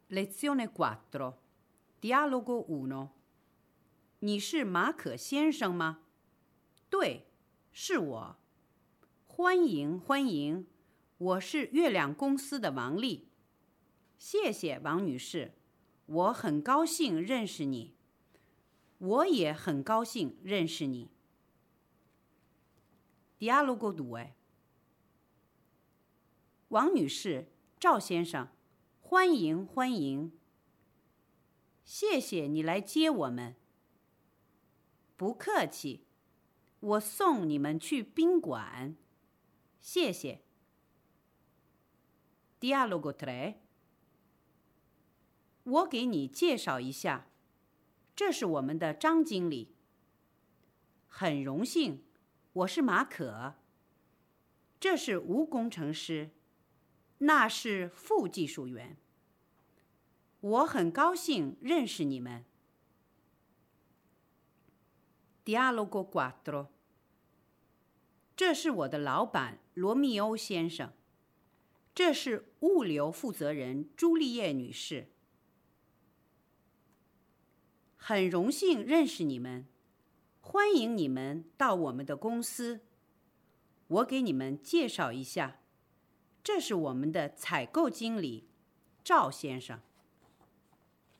Lezione 4 Dialogo 1你是马可先生吗？对，是我。欢迎欢迎，我是月亮公司的王丽。谢谢王女士，我很高兴认识你。我也很高兴认识你。Dialogo 2王女士，赵先生，欢迎欢迎。谢谢你来接我们。不客气，我送你们去宾馆。谢谢。Dialogo 3我给你介绍一下，这是我们的张经理。很荣幸，我是马可。这是吴工程师，那是副技术员。我很高兴认识你们。Dialogo 4这是我的老板罗密欧先生，这是物流负责人朱丽叶女士。很荣幸认识你们，欢迎你们到我们的公司。我给你们介绍一下，这是我们的采购经理赵先生。